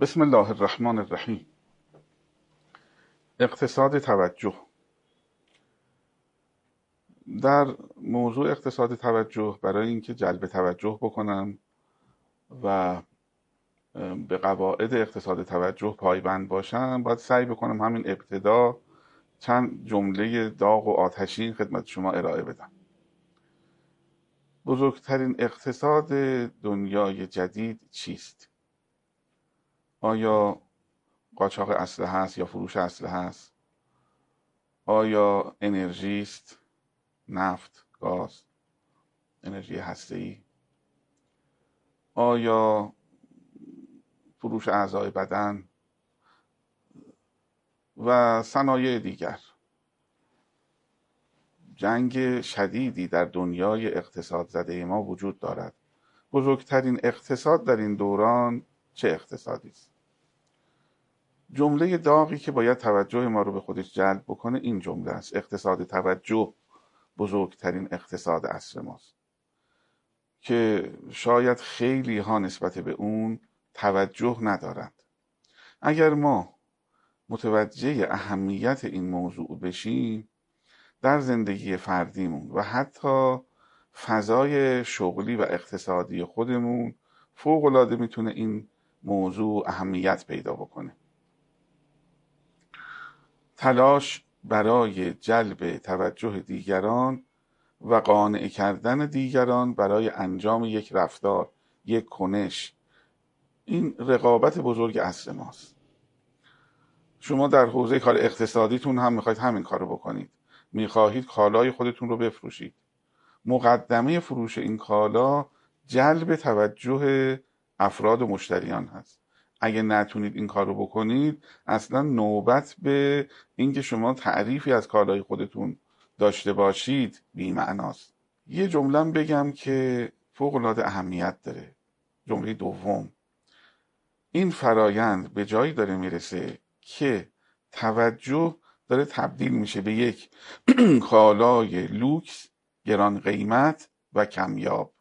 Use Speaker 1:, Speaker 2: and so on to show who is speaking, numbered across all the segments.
Speaker 1: بسم الله الرحمن الرحیم. اقتصاد توجه. در موضوع اقتصاد توجه، برای اینکه جلب توجه بکنم و به قواعد اقتصاد توجه پایبند باشم، باید سعی بکنم همین ابتدا چند جمله داغ و آتشین خدمت شما ارائه بدم. بزرگترین اقتصاد دنیای جدید چیست؟ آیا قاچاق اسلحه است یا فروش اسلحه است؟ آیا انرژی است؟ نفت، گاز، انرژی هسته‌ای؟ آیا فروش اعضای بدن و صنایع دیگر؟ جنگ شدیدی در دنیای اقتصاد زده ما وجود دارد. بزرگترین اقتصاد در این دوران چه اقتصادی است؟ جمله داغی که باید توجه ما رو به خودش جلب بکنه این جمله است: اقتصاد توجه بزرگترین اقتصاد عصر ماست، که شاید خیلی ها نسبت به اون توجه ندارند. اگر ما متوجه اهمیت این موضوع بشیم، در زندگی فردیمون و حتی فضای شغلی و اقتصادی خودمون فوق‌العاده میتونه این موضوع اهمیت پیدا بکنه. تلاش برای جلب توجه دیگران و قانع کردن دیگران برای انجام یک رفتار، یک کنش، این رقابت بزرگ عصر ماست. شما در حوزه کار اقتصادیتون هم میخواید همین کارو بکنید. میخواهید کالای خودتون رو بفروشید. مقدمه فروش این کالا جلب توجه افراد و مشتریان هست. اگه نتونید این کار رو بکنید، اصلا نوبت به اینکه شما تعریفی از کالای خودتون داشته باشید بی‌معناست. یه جمله بگم که فوق‌العاده اهمیت داره. جمله دوم: این فرایند به جایی داره میرسه که توجه داره تبدیل میشه به یک کالای لوکس، گران قیمت و کمیاب.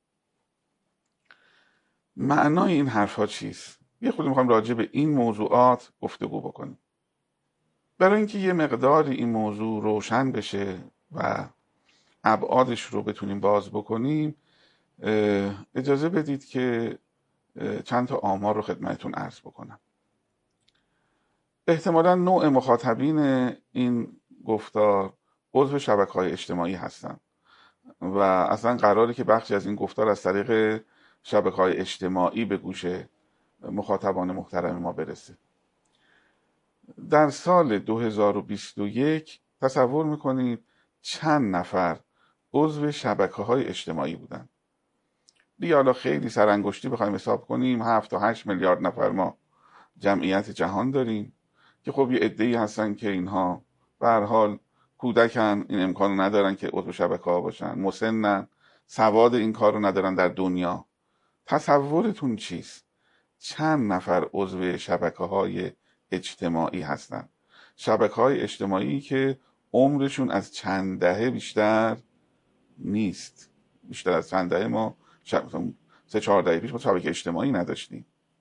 Speaker 1: معنای این حرفا چیست؟ یه خود میخوام راجع به این موضوعات گفتگو بکنیم. برای اینکه یه مقداری این موضوع روشن بشه و ابعادش رو بتونیم باز بکنیم، اجازه بدید که چند تا آمار رو خدمتتون عرض بکنم. احتمالاً نوع مخاطبین این گفتار عضو شبکه‌های اجتماعی هستن و اصلا قراره که بخشی از این گفتار از طریق شبکه‌های اجتماعی به گوش مخاطبان محترم ما برسه. در سال 2021 تصور میکنید چند نفر عضو شبکه‌های اجتماعی بودن؟ دیگه حالا خیلی سرانگشتی بخوایم حساب کنیم 7 تا 8 میلیارد نفر ما جمعیت جهان داریم که خب یه عده‌ای هستن که اینها به هر حال کودکن، این امکانو ندارن که عضو شبکه‌ها باشن، مسنن، سواد این کارو ندارن در دنیا. تصورتون چیست؟ چند نفر عضو شبکه‌های اجتماعی هستن؟ شبکه‌های اجتماعی که عمرشون از چند دهه بیشتر نیست. بیشتر از چند دهه ما 3-4 دهه پیش ما شبکه اجتماعی نداشتیم.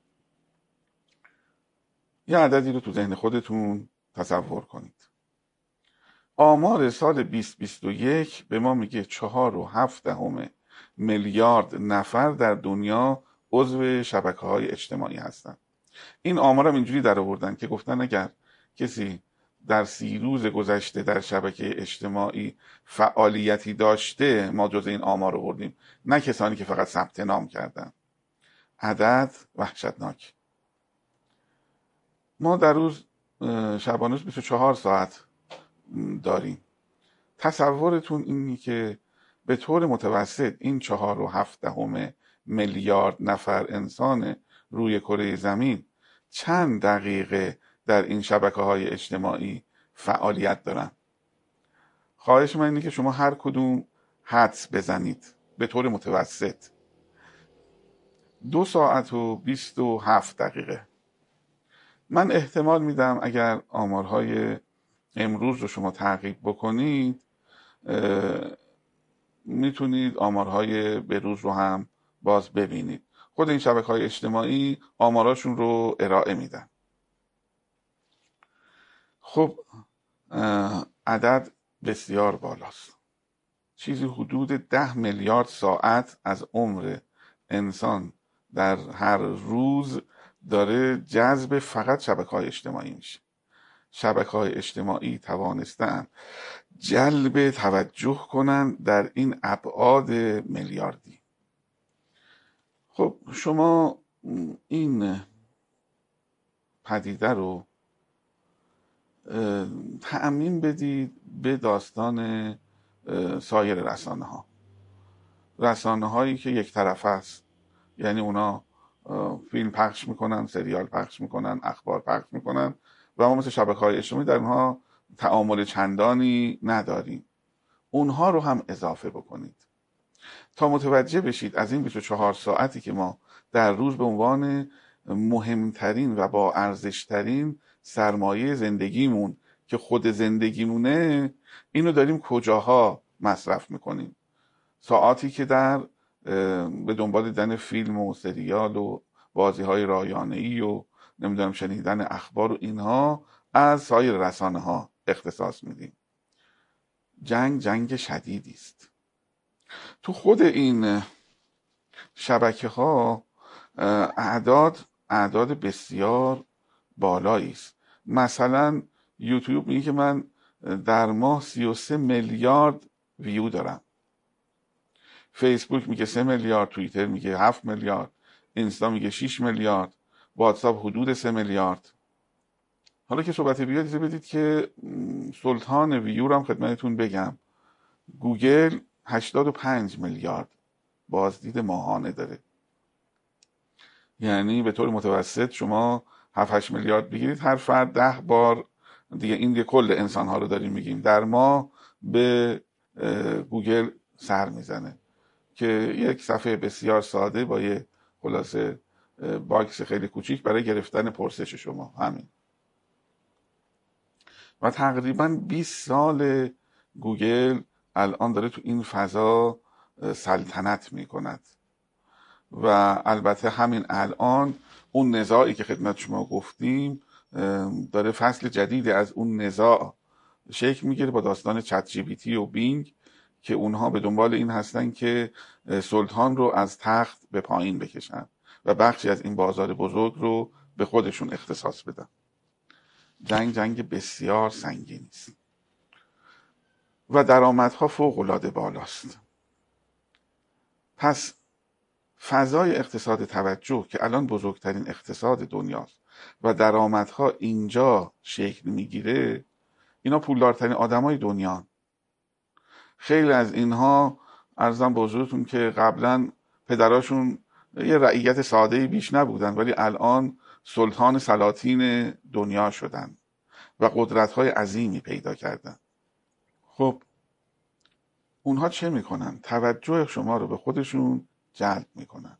Speaker 1: یه عددی رو تو ذهن خودتون تصور کنید. آمار سال 2021 به ما میگه 4.7 میلیارد نفر در دنیا عضو شبکه‌های اجتماعی هستن. این آمار هم اینجوری در آوردن که گفتن اگر کسی در 30 روز گذشته در شبکه اجتماعی فعالیتی داشته، ما جز این آمار رو بردیم، نه کسانی که فقط ثبت نام کردن. عدد وحشتناک. ما در روز شبانه 24 ساعت داریم. تصورتون اینی که به طور متوسط این 4.7 میلیارد نفر انسان روی کره زمین چند دقیقه در این شبکه‌های اجتماعی فعالیت دارن؟ خواهش من اینه که شما هر کدوم حدس بزنید. به طور متوسط 2 ساعت و 27 دقیقه. من احتمال میدم اگر آمارهای امروز رو شما تعقیب بکنید، میتونید آمارهای بروز رو هم باز ببینید. خود این شبکه‌های اجتماعی آماراشون رو ارائه میدن. خب عدد بسیار بالاست. چیزی حدود 10 میلیارد ساعت از عمر انسان در هر روز داره جذب فقط شبکه‌های اجتماعی میشه. شبکه‌های اجتماعی توانستن جلب توجه کنن در این ابعاد میلیاردی. خب شما این پدیده رو تعمیم بدید به داستان سایر رسانه هایی که یک طرفه است، یعنی اونا فیلم پخش میکنن، سریال پخش میکنن، اخبار پخش میکنن و ما مثل شبکه‌های اجتماعی در اونها تعامل چندانی نداریم. اونها رو هم اضافه بکنید تا متوجه بشید از این 24 ساعتی که ما در روز به عنوان مهمترین و با ارزشترین سرمایه زندگیمون که خود زندگیمونه، اینو داریم کجاها مصرف میکنیم. ساعاتی که به دنبال دیدن فیلم و سریال و بازی‌های رایانه‌ای و نمیدونم شنیدن اخبار و اینها از سایر رسانه ها اختصاص میدیم. جنگ شدیدی است. تو خود این شبکه ها اعداد بسیار بالایی است. مثلا یوتیوب میگه که من در ماه 33 میلیارد ویو دارم، فیسبوک میگه 3 میلیارد، توییتر میگه 7 میلیارد، اینستا میگه 6 میلیارد، واتساپ حدود 3 میلیارد. حالا که صحبت ویو دیده بدید که سلطان ویو رو هم خدمتتون بگم، گوگل 85 میلیارد بازدید ماهانه داره. یعنی به طور متوسط شما 7-8 میلیارد بگیرید، هر فرد 10 بار دیگه، این دیگه کل انسان ها رو داریم میگیم، در ماه به گوگل سر میزنه که یک صفحه بسیار ساده با یه خلاصه باکس خیلی کوچیک برای گرفتن پرسش شما، همین. و تقریبا 20 سال گوگل الان داره تو این فضا سلطنت میکند و البته همین الان اون نزاعی که خدمت شما گفتیم داره فصل جدیدی از اون نزاع شکل میگیره با داستان چت جی پی تی و بینگ که اونها به دنبال این هستن که سلطان رو از تخت به پایین بکشن و بخشی از این بازار بزرگ رو به خودشون اختصاص بدن. جنگ بسیار سنگینی است و درآمدها فوق‌العاده بالاست. پس فضای اقتصاد توجه که الان بزرگترین اقتصاد دنیاست و درآمدها اینجا شکل میگیره، اینا پولدارترین آدمای دنیان. خیلی از اینها عرضم به حضورتون که قبلا پدراشون یه رعیت ساده‌ای بیش نبودن، ولی الان سلطان سلاطین دنیا شدن و قدرت‌های عظیمی پیدا کردن. خب اونها چه میکنن؟ توجه شما رو به خودشون جلب میکنن.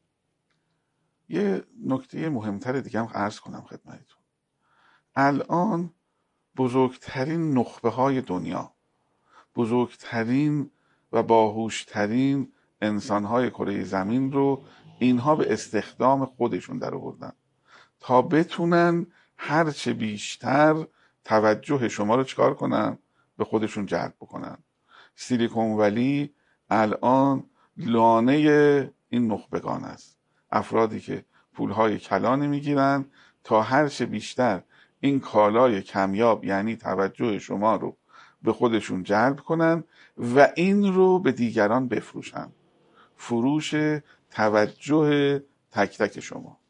Speaker 1: یه نکته مهمتر دیگه هم عرض کنم خدمتتون. الان بزرگترین نخبه های دنیا، بزرگترین و باهوشترین انسانهای کره زمین رو اینها به استخدام خودشون در آوردن تا بتونن هرچه بیشتر توجه شما رو چکار کنن؟ به خودشون جلب بکنن. سیلیکون ولی الان لانه این نخبگان است، افرادی که پولهای کلانی میگیرن تا هرچه بیشتر این کالای کمیاب یعنی توجه شما رو به خودشون جلب کنن و این رو به دیگران بفروشن. فروش توجه تک تک شما.